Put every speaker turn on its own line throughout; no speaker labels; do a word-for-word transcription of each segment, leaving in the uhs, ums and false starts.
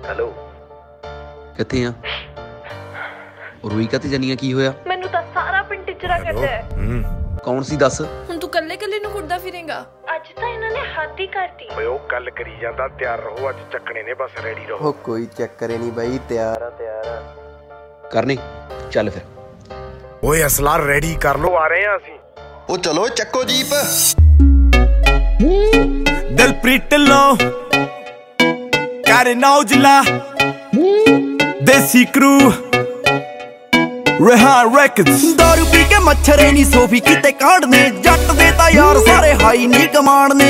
hello
किथे आ रोई काते जानी आ की होया
ਮੈਨੂੰ ਤਾਂ ਸਾਰਾ ਪਿੰਡ ਟਿਚਰਾ ਕਰਦਾ ਹੈ
हम्म
कौन सी दस
ਹੁਣ ਤੂੰ ਕੱਲੇ ਕੱਲੇ ਨੂੰ ਕੁੱਟਦਾ ਫਿਰੇਂਗਾ
ਅੱਜ ਤਾਂ ਇਹਨਾਂ ਨੇ ਹੱਦ ਹੀ ਕਰਤੀ
ਓਏ ਉਹ ਗੱਲ ਕਰੀ ਜਾਂਦਾ ਤਿਆਰ ਰਹੋ ਅੱਜ ਚੱਕਣੇ ਨੇ ਬਸ ਰੈਡੀ ਰਹੋ
ਉਹ ਕੋਈ ਚੱਕਰ ਹੀ ਨਹੀਂ ਬਾਈ ਤਿਆਰ ਆ ਤਿਆਰ ਆ
करने चल फिर
ਓਏ ਅਸਲਾ ਰੈਡੀ ਕਰ ਲੋ ਆ ਰਹੇ ਆ ਅਸੀਂ
ਉਹ ਚਲੋ ਚੱਕੋ ਜੀਪ
ਦਿਲਪ੍ਰੀਤ ਲੋ ਕਰ ਨੌਜਲਾ ਦੇਸੀ ਕਰੂ रेहान records दारू पी के मच्छरे नी सोफी किते कांडने जट दे ता यार सारे हाई नी कमांडने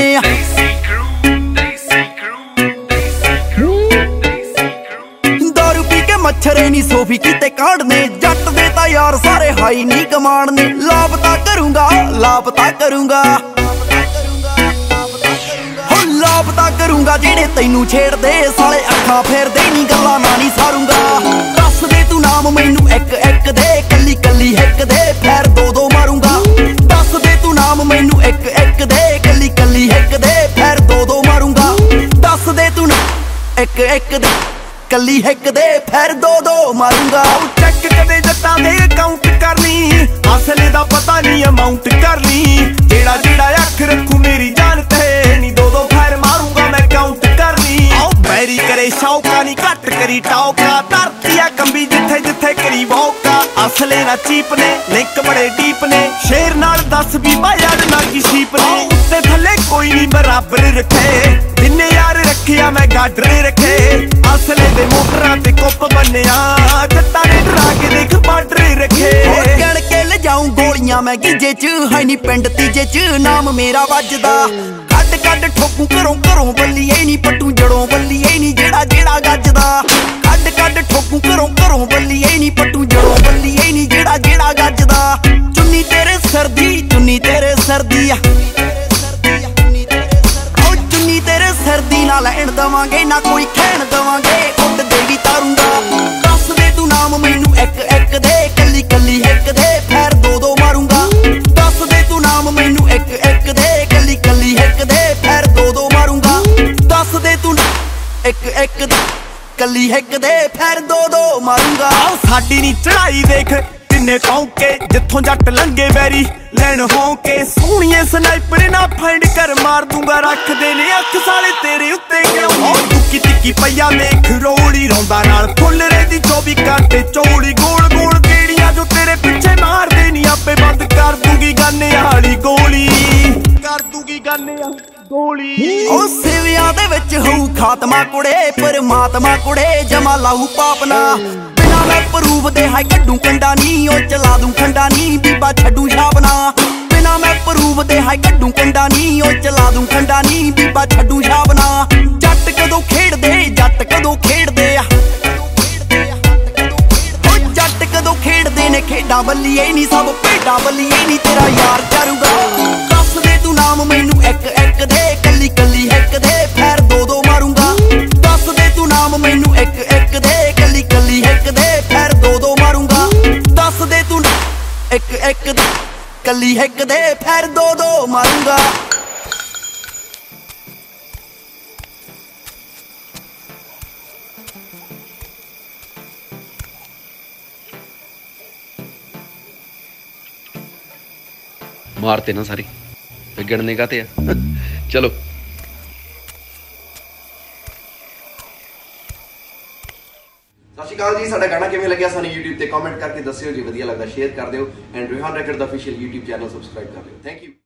दारू पी के मच्छरे नी सोफी किते कांडने जट दे ता यार सारे हाई नी कमांडने लापता करूंगा लापता करूंगा हो लापता करूंगा जेड़े तैनू छेड़दे साले अखां फेरदे नी गल्लां ना नी सारूंगा दस दे तू नाम मैनू एक एक दे कली कली हिक दे फिर दो दो मारूंगा दस दे तू नाम मैनू एक एक दे कली कली हिक दे फिर दो दो मारूंगा दस दे तू एक एक दे कली हिक दे फिर दो दो मारूंगा चेक कदे जट्टां दे अकाउंट करनी असले दा पता नहीं अमाउंट करनी जेड़ा जेड़ा अख रखू मेरी जान ते नी दो दो फिर मारूंगा मैं काउंट करनी आओ बैरी करे शौका नी घट करी टौका धरती आ कंबी जिथे जिथे करी भौका असले ना चीप ने लिंक बड़े डीप ने शेर नाल दस भी भाया ना की शीप ने उत्ते थले कोई नहीं बराबर रखे जिन्ने यार रखिया मैं गाडर रखे असले दे मोटरां ते कुप बन्निया जट्टां ने डरा के देख बार्डर रखे गण के ले जाऊं गोलियां मैं गिजे च है नी पिंड तीजे च नाम मेरा वजदा कड कड ठोकू घरों घरों बल्लीए नी पट्टू जड़ों बल्लीए नी जेड़ा जेड़ा गजदा कड कड ठोकू घरों घरों बल्लीए नी पट्टू जड़ों बल्लीए नी जेड़ा जेड़ा गजदा चुन्नी तेरे सर्दी चुन्नी तेरे सर्दी तेरे सर्दी ना लैण दवांगे ना कोई खैण दवांगे उड दे भी तारूंगा दस दे तू नाम मैनू एक एक दे कली कली हिक दे फिर दो दो मारूंगा दस दे तू नाम मैनू एक एक दे कली कली हिक दे फिर दो दो मारूंगा दस दे तू एक एक दे कली हिक दे फिर दो दो मारूंगा साडी नी चढ़ाई देख किन्ने कौंके जिथों जट लंगे बैरी लैन होके सोहणिए स्नाइपर ना फाइंड कर मार दूंगा रख दे ने अख साले तेरे उत्ते क्यों दुक्की तिक्की पईया देख रोड़ी रौंदा नाल फुल रे दी चौबी घंटे चौड़ी गोल गोल केड़ियां जो तेरे पीछे मार दे नी आपे बंद कर दूंगी गाने वाली गोली कर दूंगी गाने गोली ओ सिवियां दे विच होऊ खात्मा कुड़े परमात्मा कुड़े जमा लाऊ पापना बिना मैं प्रूफ दे हाय कड्डू कंडा नी ओ चला दूं खंडा नी बीबा छड्डू छापना बिना मैं प्रूफ दे हाय कड्डू कंडा नी ओ चला दूं खंडा नी बीबा छड्डू छापना जट कदों खेड़ दे जट कदों खेड़ दे ओ जट कदों खेड़ दे ने खेडां बल्लीए नी सब भेडां बल्लीए नी तेरा यार करूगा दस दे तू नाम मैनू एक एक दे कली कली हिक दे फिर दो दो मारूंगा दस दे तू नाम मैनू एक एक दे कली कली हिक दे फिर दो दो मारूंगा दस दे तू एक एक दे कली हिक दे फिर दो दो मारूंगा
मारते ना सारे गिणने का ते चलो
ਸਤਿ ਸ਼੍ਰੀ ਅਕਾਲ ਜੀ ਸਾਡਾ ਗਾਣਾ ਕਿਵੇਂ ਲੱਗਿਆ ਸਾਨੂੰ YouTube ਤੇ ਕਮੈਂਟ ਕਰਕੇ ਦੱਸਿਓ ਜੀ ਵਧੀਆ ਲੱਗਾ ਸ਼ੇਅਰ ਕਰ ਦਿਓ ਐਂਡ ਰੇਹਾਨ ਰੈਕਡ ਦਾ ਅਫੀਸ਼ੀਅਲ YouTube ਚੈਨਲ ਸਬਸਕ੍ਰਾਈਬ ਕਰ ਲਿਓ ਥੈਂਕ ਯੂ